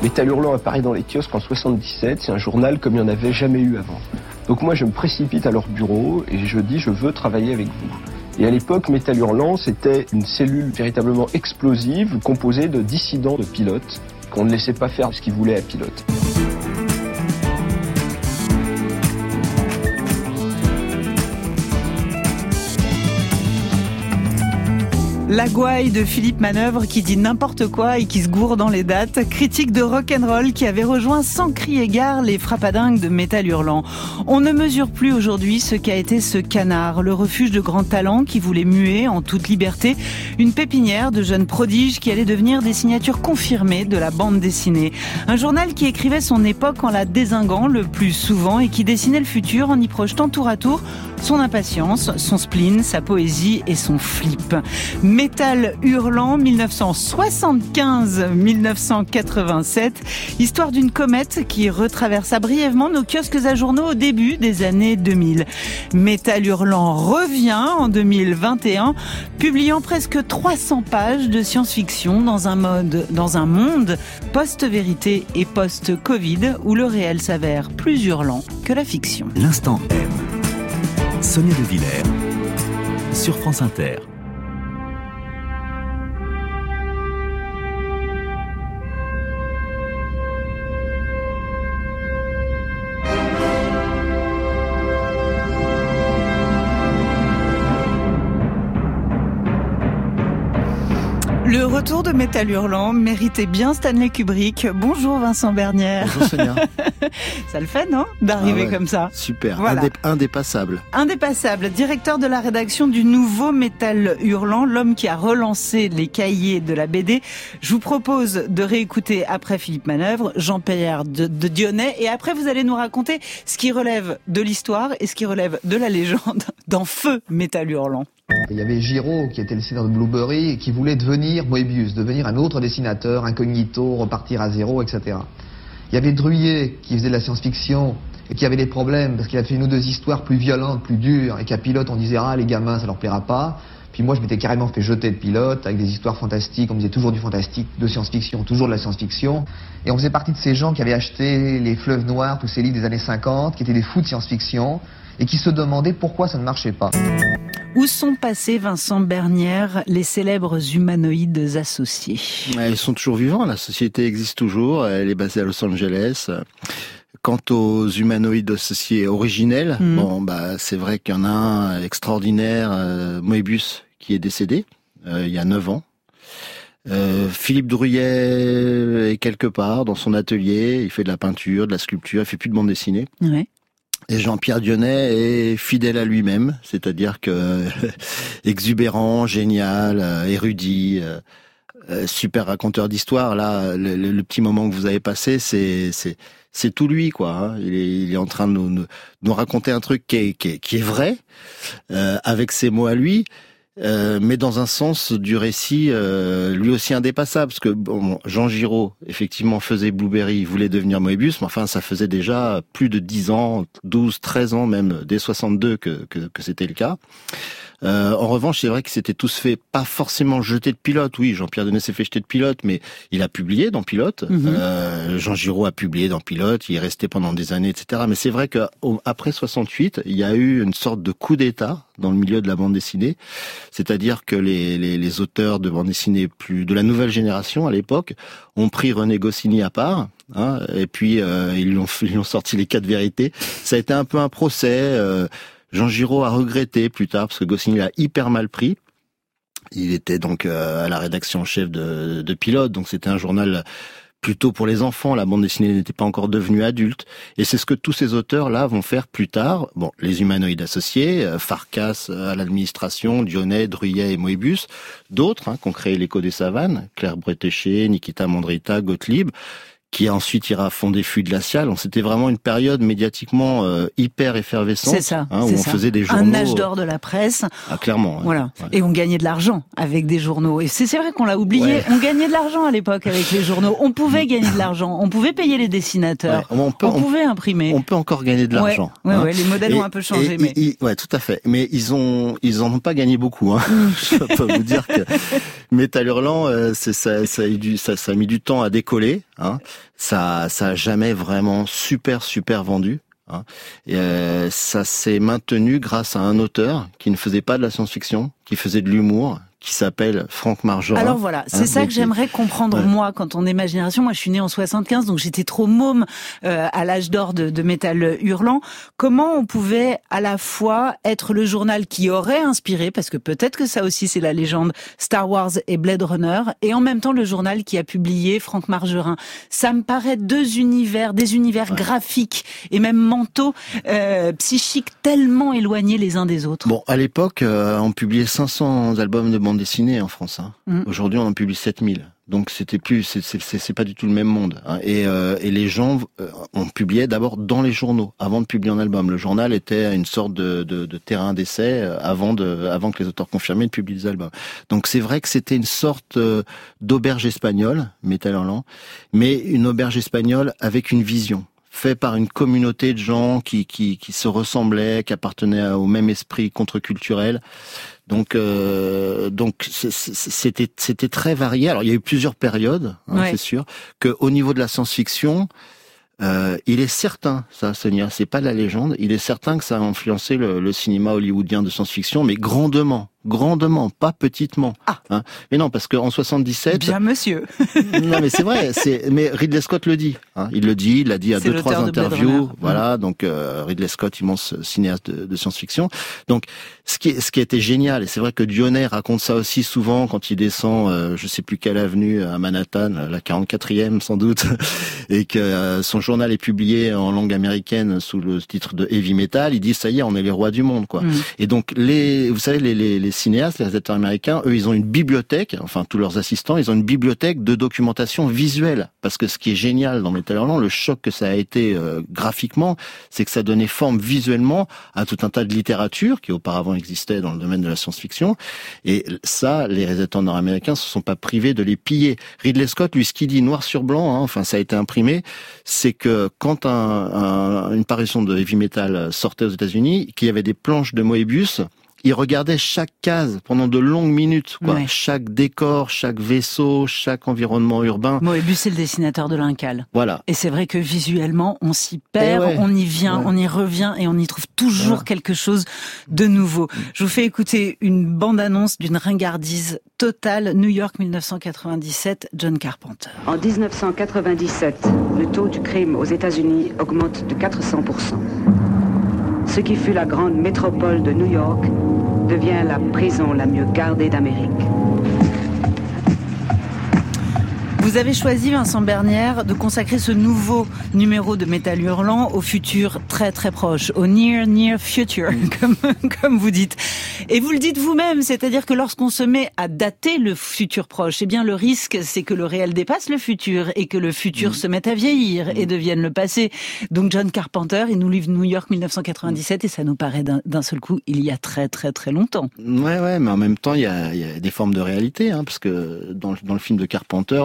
Métal Hurlant apparaît dans les kiosques en 77, c'est un journal comme il n'y en avait jamais eu avant. Donc moi je me précipite à leur bureau et je dis je veux travailler avec vous. Et à l'époque, Métal Hurlant, c'était une cellule véritablement explosive composée de dissidents de pilotes qu'on ne laissait pas faire ce qu'ils voulaient à pilote. La gouaille de Philippe Manœuvre qui dit n'importe quoi et qui se gourre dans les dates. Critique de rock'n'roll qui avait rejoint sans crier gare les frappadingues de Métal Hurlant. On ne mesure plus aujourd'hui ce qu'a été ce canard, le refuge de grands talents qui voulait muer en toute liberté une pépinière de jeunes prodiges qui allaient devenir des signatures confirmées de la bande dessinée. Un journal qui écrivait son époque en la dézinguant le plus souvent et qui dessinait le futur en y projetant tour à tour son impatience, son spleen, sa poésie et son flip. Métal Hurlant, 1975-1987, histoire d'une comète qui retraversa brièvement nos kiosques à journaux au début des années 2000. Métal Hurlant revient en 2021, publiant presque 300 pages de science-fiction dans un monde post-vérité et post-Covid où le réel s'avère plus hurlant que la fiction. L'instant M. Sonia De Villers sur France Inter. Le retour de Métal Hurlant méritait bien Stanley Kubrick. Bonjour Vincent Bernière. Bonjour Sonia. Ça le fait, non? D'arriver comme ça. Super, voilà. Indépassable. Indépassable, directeur de la rédaction du nouveau Métal Hurlant, l'homme qui a relancé les cahiers de la BD. Je vous propose de réécouter après Philippe Manœuvre, Jean-Pierre de Dionnet, et après vous allez nous raconter ce qui relève de l'histoire et ce qui relève de la légende dans Feu Métal Hurlant. Il y avait Giraud, qui était le dessinateur de Blueberry, et qui voulait devenir Moebius, devenir un autre dessinateur, incognito, repartir à zéro, etc. Il y avait Druillet, qui faisait de la science-fiction, et qui avait des problèmes, parce qu'il a fait une ou deux histoires plus violentes, plus dures, et qu'à Pilote, on disait, ah, les gamins, ça leur plaira pas. Puis moi, je m'étais carrément fait jeter de Pilote, avec des histoires fantastiques, on me disait toujours du fantastique, de science-fiction, toujours de la science-fiction. Et on faisait partie de ces gens qui avaient acheté Les Fleuves Noirs, tous ces livres des années 50, qui étaient des fous de science-fiction, et qui se demandaient pourquoi ça ne marchait pas. Où sont passés, Vincent Bernière, les célèbres humanoïdes associés? Ils sont toujours vivants, la société existe toujours, elle est basée à Los Angeles. Quant aux humanoïdes associés originels, c'est vrai qu'il y en a un extraordinaire, Moebius, qui est décédé il y a 9 ans. Philippe Druillet est quelque part dans son atelier, il fait de la peinture, de la sculpture, il fait plus de bande dessinée. Ouais. Et Jean-Pierre Dionnet est fidèle à lui-même, c'est-à-dire que exubérant, génial, érudit, super raconteur d'histoire. Là, le petit moment que vous avez passé, c'est tout lui, quoi. Hein. Il est en train de nous raconter un truc qui est vrai, avec ses mots à lui. Mais dans un sens du récit lui aussi indépassable, parce que Jean Giraud effectivement faisait Blueberry, il voulait devenir Moebius, mais enfin ça faisait déjà plus de 10 ans, 12, 13 ans même, dès 62 que c'était le cas. En revanche, c'est vrai qu'ils s'étaient tous fait pas forcément jeter de Pilote. Oui, Jean-Pierre Dionnet s'est fait jeter de Pilote, mais il a publié dans Pilote. Jean Giraud a publié dans Pilote. Il est resté pendant des années, etc. Mais c'est vrai que après 68, il y a eu une sorte de coup d'État dans le milieu de la bande dessinée. C'est-à-dire que les auteurs de bande dessinée plus de la nouvelle génération à l'époque ont pris René Goscinny à part. Hein, et puis ils lui ont sorti les 4 vérités. Ça a été un peu un procès. Jean Giraud a regretté plus tard, parce que Goscinny l'a hyper mal pris. Il était donc à la rédaction en chef de Pilote, donc c'était un journal plutôt pour les enfants. La bande dessinée n'était pas encore devenue adulte. Et c'est ce que tous ces auteurs-là vont faire plus tard. Bon, les humanoïdes associés, Farkas à l'administration, Dionnet, Druillet et Moebius. D'autres qui ont créé l'Écho des Savanes, Claire Bretéché, Nikita Mandrita, Gottlieb, qui ensuite ira fonder Flux Glacial. C'était vraiment une période médiatiquement hyper effervescente. C'est ça. Où on faisait des journaux. Un âge d'or de la presse. Ah, clairement. Voilà. Ouais. Et on gagnait de l'argent avec des journaux. Et c'est vrai qu'on l'a oublié. Ouais. On gagnait de l'argent à l'époque avec les journaux. On pouvait gagner de l'argent. On pouvait payer les dessinateurs. Ouais. On pouvait imprimer. On peut encore gagner de l'argent. Ouais, les modèles ont un peu changé. Ouais, tout à fait. Mais ils en ont pas gagné beaucoup. Je peux vous dire que Métal Hurlant, ça a mis du temps à décoller. Hein. Ça a jamais vraiment super vendu. Hein. Et ça s'est maintenu grâce à un auteur qui ne faisait pas de la science-fiction, qui faisait de l'humour, qui s'appelle Franck Margerin. Alors voilà, c'est ça que j'aimerais comprendre moi quand on est ma génération. Moi, je suis née en 75, donc j'étais trop môme à l'âge d'or de Métal Hurlant. Comment on pouvait à la fois être le journal qui aurait inspiré, parce que peut-être que ça aussi c'est la légende, Star Wars et Blade Runner, et en même temps le journal qui a publié Franck Margerin. Ça me paraît des univers graphiques et même mentaux, psychiques tellement éloignés les uns des autres. Bon, à l'époque, on publiait 500 albums de bande dessinée en France. Hein. Aujourd'hui, on en publie 7000. Donc c'est pas du tout le même monde. Hein. Et les gens, on publiait d'abord dans les journaux avant de publier un album. Le journal était une sorte de terrain d'essai avant que les auteurs confirmés ne publient des albums. Donc c'est vrai que c'était une sorte d'auberge espagnole, Métal Hurlant, mais une auberge espagnole avec une vision, fait par une communauté de gens qui se ressemblaient, qui appartenaient au même esprit contre-culturel. Donc c'était très varié. Alors il y a eu plusieurs périodes, hein, c'est sûr, que au niveau de la science-fiction, il est certain, ça, Sonia, c'est pas de la légende, il est certain que ça a influencé le cinéma hollywoodien de science-fiction, mais grandement, pas petitement. Ah. Hein. Mais non, parce qu'en 77... Bien monsieur. Non, mais c'est vrai, mais Ridley Scott le dit. Hein. Il l'a dit à 2-3 interviews. Voilà, donc Ridley Scott, immense cinéaste de science-fiction. Donc, ce qui était génial, et c'est vrai que Dionnet raconte ça aussi souvent quand il descend, je sais plus quelle avenue à Manhattan, la 44e sans doute, et que son journal est publié en langue américaine sous le titre de Heavy Metal, il dit ça y est, on est les rois du monde, quoi. Et donc vous savez, les cinéastes, les réalisateurs américains, eux, ils ont une bibliothèque, enfin tous leurs assistants, ils ont une bibliothèque de documentation visuelle, parce que ce qui est génial dans Métal Hurlant, le choc que ça a été graphiquement, c'est que ça donnait forme visuellement à tout un tas de littérature qui auparavant existait dans le domaine de la science-fiction, et ça, les réalisateurs nord-américains se sont pas privés de les piller. Ridley Scott, lui, ce qu'il dit noir sur blanc, hein, enfin ça a été imprimé, c'est que quand une parution de heavy metal sortait aux États-Unis, qu'il y avait des planches de Moebius, il regardait chaque case pendant de longues minutes, quoi. Ouais. Chaque décor, chaque vaisseau, chaque environnement urbain. Moebius, c'est le dessinateur de l'Incal. Voilà. Et c'est vrai que visuellement, on s'y perd, on y vient, on y revient et on y trouve toujours quelque chose de nouveau. Je vous fais écouter une bande-annonce d'une ringardise totale. New York 1997, John Carpenter. En 1997, le taux du crime aux États-Unis augmente de 400%. Ce qui fut la grande métropole de New York devient la prison la mieux gardée d'Amérique. Vous avez choisi, Vincent Bernière, de consacrer ce nouveau numéro de Métal Hurlant au futur très très proche, au near future, comme vous dites. Et vous le dites vous-même, c'est-à-dire que lorsqu'on se met à dater le futur proche, eh bien le risque, c'est que le réel dépasse le futur et que le futur se mette à vieillir et devienne le passé. Donc John Carpenter, il nous livre New York 1997 et ça nous paraît d'un seul coup il y a très très très longtemps. Ouais, mais en même temps il y a des formes de réalité, hein, parce que dans le film de Carpenter,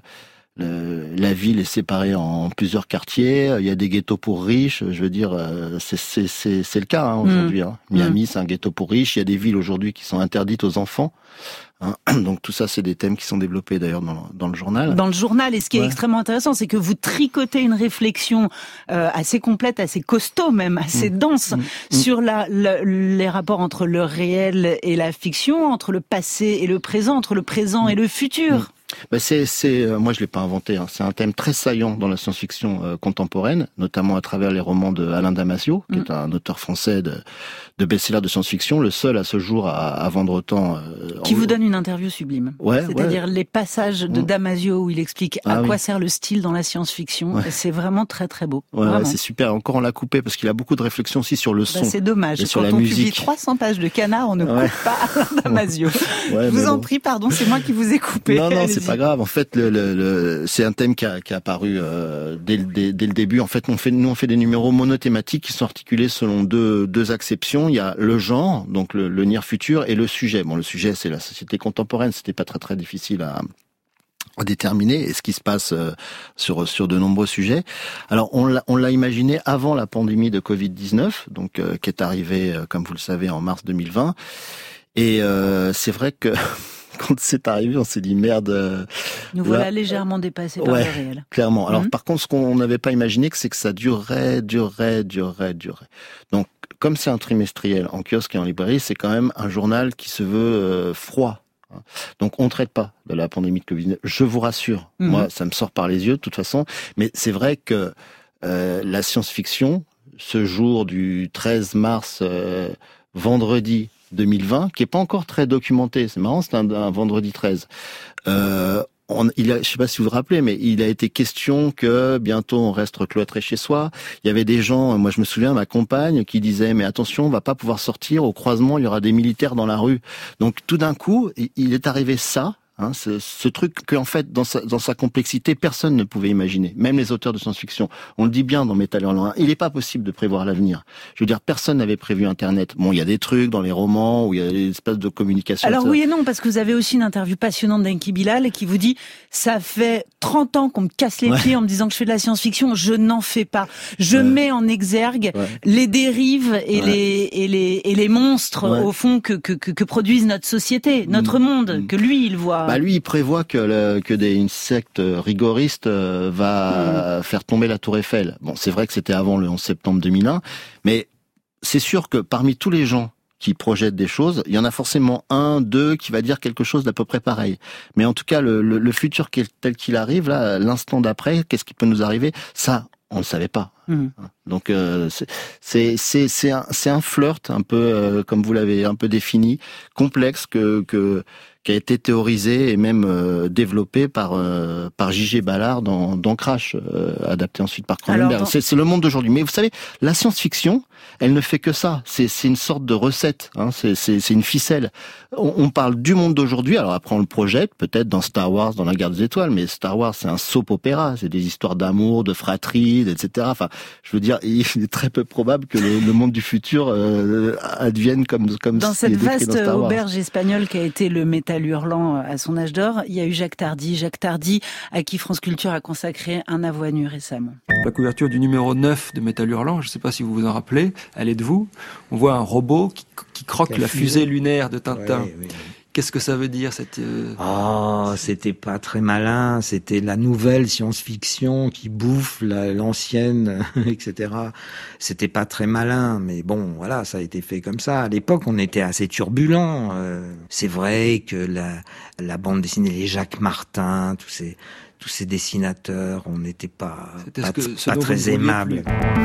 la ville est séparée en plusieurs quartiers. Il y a des ghettos pour riches. Je veux dire, c'est le cas aujourd'hui. Hein. Miami, c'est un ghetto pour riches. Il y a des villes aujourd'hui qui sont interdites aux enfants. Hein. Donc tout ça, c'est des thèmes qui sont développés d'ailleurs dans le journal. Dans le journal, et ce qui est extrêmement intéressant, c'est que vous tricotez une réflexion assez complète, assez costaud même, assez dense sur les rapports entre le réel et la fiction, entre le passé et le présent, entre le présent et le futur. Moi je l'ai pas inventé, hein. C'est un thème très saillant dans la science-fiction contemporaine, notamment à travers les romans de Alain Damasio, qui est un auteur français de best-seller de science-fiction, le seul à ce jour à vendre autant. Qui vous donne une interview sublime. C'est-à-dire les passages de Damasio où il explique à quoi sert le style dans la science-fiction. C'est vraiment très très beau. Ouais, c'est super. Encore on l'a coupé parce qu'il a beaucoup de réflexions aussi sur le son. C'est dommage. Et sur quand la on musique. publie 300 pages de Canard, on ne coupe pas Alain Damasio. Je vous en prie, pardon, c'est moi qui vous ai coupé. Non, c'est pas grave. En fait, c'est un thème qui a apparu dès le début. En fait, on fait des numéros monothématiques qui sont articulés selon deux acceptions. Il y a le genre, donc le near futur, et le sujet. Bon, le sujet, c'est la société contemporaine. C'était pas très très difficile à déterminer, et ce qui se passe sur de nombreux sujets. Alors, on l'a imaginé avant la pandémie de Covid-19, donc qui est arrivée, comme vous le savez, en mars 2020. Et c'est vrai que quand c'est arrivé, on s'est dit merde. Nous voilà légèrement dépassés par le réel. Clairement. Alors par contre, ce qu'on n'avait pas imaginé, c'est que ça durerait. Donc, comme c'est un trimestriel en kiosque et en librairie, c'est quand même un journal qui se veut froid. Donc on ne traite pas de la pandémie de Covid. Je vous rassure, moi ça me sort par les yeux de toute façon, mais c'est vrai que la science-fiction, ce jour du 13 mars, vendredi 2020, qui est pas encore très documenté, c'est marrant, c'est un vendredi 13. Je sais pas si vous vous rappelez, mais il a été question que bientôt on reste cloîtré chez soi. Il y avait des gens, moi je me souviens, ma compagne, qui disait mais attention, on va pas pouvoir sortir, au croisement il y aura des militaires dans la rue. Donc tout d'un coup, il est arrivé ça. Ce truc que en fait dans sa complexité personne ne pouvait imaginer, même les auteurs de science-fiction. On le dit bien dans Métal Hurlant 1, il n'est pas possible de prévoir l'avenir. Je veux dire, personne n'avait prévu Internet. Bon, il y a des trucs dans les romans où il y a des espèces de communication. Alors oui et non, parce que vous avez aussi une interview passionnante d'Enki Bilal qui vous dit ça fait 30 ans qu'on me casse les pieds en me disant que je fais de la science-fiction, je n'en fais pas. Je mets en exergue les dérives et les monstres au fond que produisent notre société, notre monde, que lui il voit. Lui, il prévoit que une secte rigoriste va faire tomber la Tour Eiffel. Bon, c'est vrai que c'était avant le 11 septembre 2001, mais c'est sûr que parmi tous les gens qui projettent des choses, il y en a forcément un, deux qui va dire quelque chose d'à peu près pareil. Mais en tout cas, le futur tel qu'il arrive, là, l'instant d'après, qu'est-ce qui peut nous arriver? Ça, on le savait pas. Donc c'est un flirt un peu comme vous l'avez un peu défini, complexe qui a été théorisé et même développé par J.G. Ballard dans Crash, adapté ensuite par Cronenberg. C'est le monde d'aujourd'hui. Mais vous savez, la science-fiction, elle ne fait que ça. C'est une sorte de recette. C'est une ficelle. On parle du monde d'aujourd'hui. Alors après, on le projette peut-être dans Star Wars, dans la Guerre des Étoiles. Mais Star Wars, c'est un soap opéra. C'est des histoires d'amour, de fratrie, etc. Enfin, je veux dire, il est très peu probable que le monde du futur advienne comme dans cette vaste dans Star Wars. Auberge espagnole qui a été le Métal Hurlant à son âge d'or. Il y a eu Jacques Tardy, à qui France Culture a consacré un avoine récemment. La couverture du numéro 9 de Métal Hurlant, je ne sais pas si vous vous en rappelez, elle est de vous. On voit un robot qui croque la fusée lunaire de Tintin. Oui. Qu'est-ce que ça veut dire cette c'était pas très malin, c'était la nouvelle science-fiction qui bouffe l'ancienne, etc. C'était pas très malin, mais bon, voilà, ça a été fait comme ça. À l'époque, on était assez turbulent. C'est vrai que la bande dessinée, les Jacques Martin, tous ces dessinateurs, on n'était pas très aimables.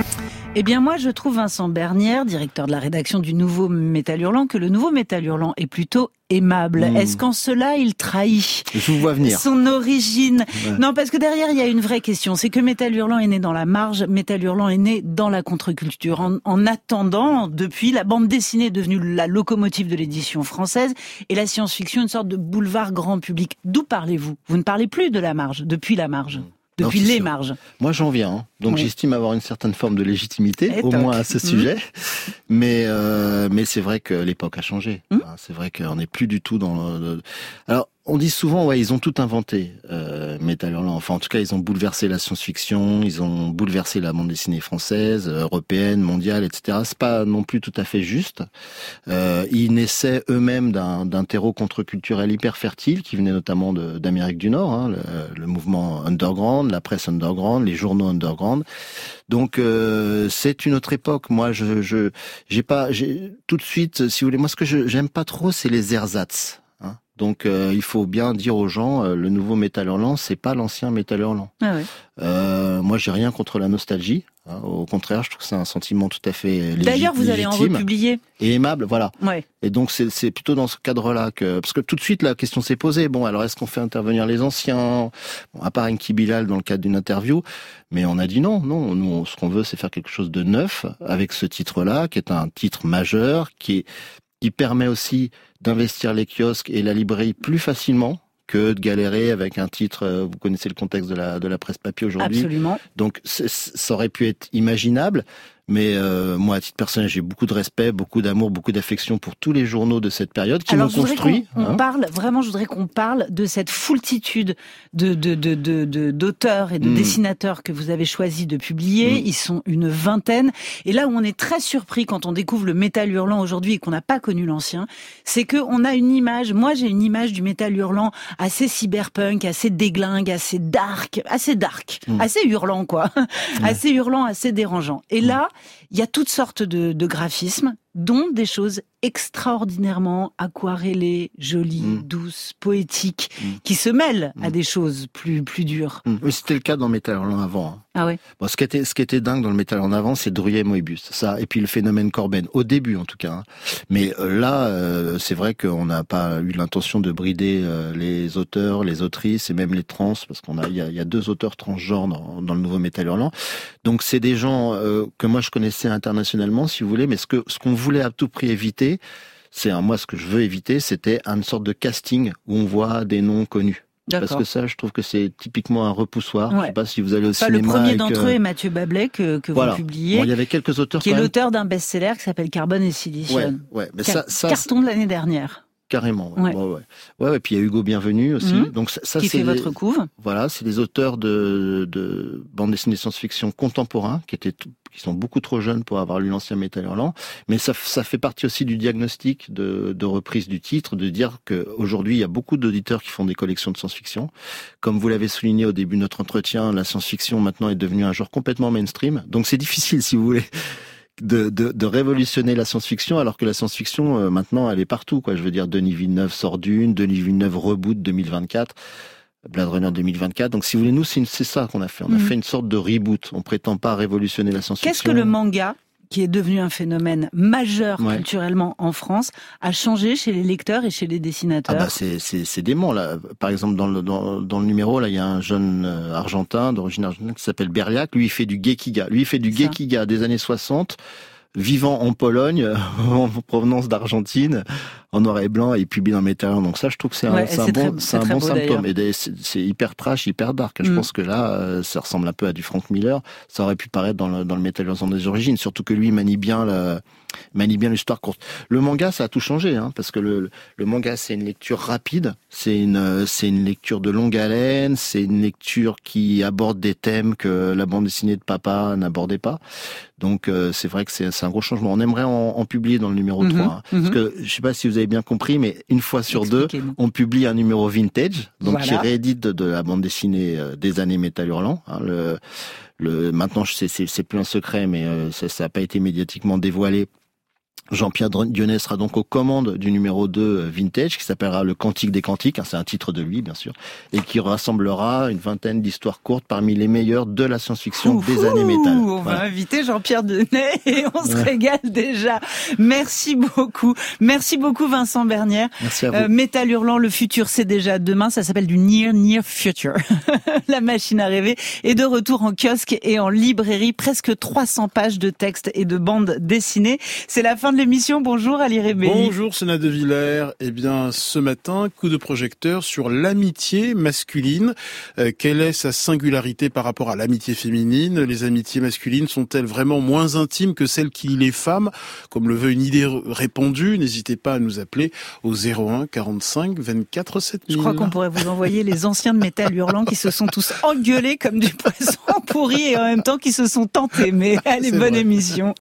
Eh bien moi je trouve Vincent Bernière, directeur de la rédaction du Nouveau Métal Hurlant, que le Nouveau Métal Hurlant est plutôt aimable. Est-ce qu'en cela il trahit Je vous vois venir. Son origine? Non, parce que derrière il y a une vraie question, c'est que Métal Hurlant est né dans la marge, Métal Hurlant est né dans la contre-culture. En attendant, depuis, la bande dessinée est devenue la locomotive de l'édition française et la science-fiction une sorte de boulevard grand public. D'où parlez-vous? Vous ne parlez plus de la marge, depuis la marge. Depuis les marges. Moi, j'en viens. Donc, j'estime avoir une certaine forme de légitimité, au moins à ce sujet. Mais c'est vrai que l'époque a changé. C'est vrai qu'on n'est plus du tout dans Alors, on dit souvent, ils ont tout inventé, Métal Hurlant. Enfin, en tout cas, ils ont bouleversé la science-fiction, ils ont bouleversé la bande dessinée française, européenne, mondiale, etc. C'est pas non plus tout à fait juste. Ils naissaient eux-mêmes d'un terreau contre-culturel hyper fertile, qui venait notamment d'Amérique du Nord, le mouvement underground, la presse underground, les journaux underground. Donc, c'est une autre époque. Moi, j'ai tout de suite, si vous voulez, moi, ce que j'aime pas trop, c'est les ersatz. Donc il faut bien dire aux gens, le nouveau Métal Hurlant, c'est pas l'ancien Métal Hurlant. Moi, j'ai rien contre la nostalgie. Au contraire, je trouve que c'est un sentiment tout à fait légitime. D'ailleurs, vous allez en republier. Et aimable, voilà. Et donc c'est plutôt dans ce cadre-là parce que tout de suite la question s'est posée. Bon, alors est-ce qu'on fait intervenir les anciens? À part Enki Bilal dans le cadre d'une interview, mais on a dit non. Nous, ce qu'on veut, c'est faire quelque chose de neuf avec ce titre-là, qui est un titre majeur, qui permet aussi d'investir les kiosques et la librairie plus facilement que de galérer avec un titre. Vous connaissez le contexte de la presse papier aujourd'hui. Absolument. Donc ça aurait pu être imaginable, Mais moi, à titre personnel, j'ai beaucoup de respect, beaucoup d'amour, beaucoup d'affection pour tous les journaux de cette période qui m'ont construit. Je voudrais qu'on parle de cette foultitude d'auteurs et de dessinateurs que vous avez choisi de publier. Ils sont une vingtaine. Et là où on est très surpris quand on découvre le métal hurlant aujourd'hui et qu'on n'a pas connu l'ancien, c'est qu'on a une image. Moi, j'ai une image du métal hurlant assez cyberpunk, assez déglingue, assez dark, assez hurlant, quoi. Assez hurlant, assez dérangeant. Et là, il y a toutes sortes de graphismes, dont des choses extraordinairement aquarellées, jolies, douces, poétiques, qui se mêlent à des choses plus dures. Oui, c'était le cas dans Métal Hurlant avant. Hein. Ah ouais. Bon, ce qui était dingue dans le Métal en avant, c'est Druillet et Moebius, ça, et puis le phénomène Corben, au début en tout cas. Hein. Mais là, c'est vrai qu'on n'a pas eu l'intention de brider les auteurs, les autrices et même les trans, parce il y a 2 auteurs transgenres dans le nouveau Métal Hurlant. Donc c'est des gens que moi je connaissais internationalement, si vous voulez, mais ce qu'on voulait à tout prix éviter, moi ce que je veux éviter, c'était une sorte de casting où on voit des noms connus. D'accord. Parce que ça, je trouve que c'est typiquement un repoussoir. Ouais. Je sais pas si vous allez au cinéma. Le premier d'entre eux est Mathieu Bablet que voilà. vous publiez. Bon, il y avait quelques auteurs qui est l'auteur d'un best-seller qui s'appelle Carbone et Silicium. Ouais. Mais carton de l'année dernière. Carrément. Ouais. Et puis il y a Hugo Bienvenu aussi. Donc ça, qui c'est fait votre couve. Voilà, c'est des auteurs de bande dessinée science-fiction contemporains qui sont beaucoup trop jeunes pour avoir lu l'ancien Métal Hurlant. Mais ça fait partie aussi du diagnostic de reprise du titre, de dire que aujourd'hui il y a beaucoup d'auditeurs qui font des collections de science-fiction. Comme vous l'avez souligné au début de notre entretien, la science-fiction maintenant est devenue un genre complètement mainstream. Donc c'est difficile, si vous voulez, de révolutionner la science-fiction, alors que la science-fiction maintenant elle est partout, quoi. Je veux dire, Denis Villeneuve sort Dune, Denis Villeneuve reboot 2024, Blade Runner 2024. Donc si vous voulez, nous c'est ça qu'on a fait. On a fait une sorte de reboot. On prétend pas révolutionner la science-fiction. Qu'est-ce que le manga, qui est devenu un phénomène majeur culturellement en France, a changé chez les lecteurs et chez les dessinateurs? Ah bah c'est dément là. Par exemple dans le numéro là, il y a un jeune argentin d'origine argentine qui s'appelle Berliac. Lui il fait du gekiga. Gekiga des années 60. Vivant en Pologne, en provenance d'Argentine, en noir et blanc, et publié dans Métal. Donc ça, je trouve que c'est un bon symptôme. Et c'est hyper trash, hyper dark. Je pense que là, ça ressemble un peu à du Frank Miller. Ça aurait pu paraître dans le Métal dans des origines. Surtout que lui, il manie bien l'histoire courte. Le manga, ça a tout changé, hein, parce que le manga, c'est une lecture rapide. C'est une lecture de longue haleine. C'est une lecture qui aborde des thèmes que la bande dessinée de papa n'abordait pas. Donc c'est vrai que c'est un gros changement. On aimerait en publier dans le numéro 3. Hein, parce que je sais pas si vous avez bien compris, mais une fois sur 2, on publie un numéro vintage, donc qui réédite de la bande dessinée des années Métal Hurlant. Hein, maintenant c'est plus un secret, mais ça n'a pas été médiatiquement dévoilé. Jean-Pierre Dionnet sera donc aux commandes du numéro 2 vintage qui s'appellera Le Cantique des Cantiques, hein, c'est un titre de lui bien sûr, et qui rassemblera une vingtaine d'histoires courtes parmi les meilleures de la science-fiction des années métal. On va inviter Jean-Pierre Dionnet et on se régale déjà. Merci beaucoup Vincent Bernière. Merci à vous. Métal Hurlant, le futur c'est déjà demain, ça s'appelle du Near Future. La machine à rêver est de retour en kiosque et en librairie, presque 300 pages de textes et de bandes dessinées. C'est la fin de l'émission. Bonjour Ali Rébelli. Bonjour Sona De Villers. Eh bien, ce matin, coup de projecteur sur l'amitié masculine. Quelle est sa singularité par rapport à l'amitié féminine? Les amitiés masculines sont-elles vraiment moins intimes que celles qui les femmes, comme le veut une idée répandue? N'hésitez pas à nous appeler au 01 45 24 7000. Je crois qu'on pourrait vous envoyer les anciens de Métal Hurlant qui se sont tous engueulés comme du poisson pourri et en même temps qui se sont tentés. Mais allez, bonne émission.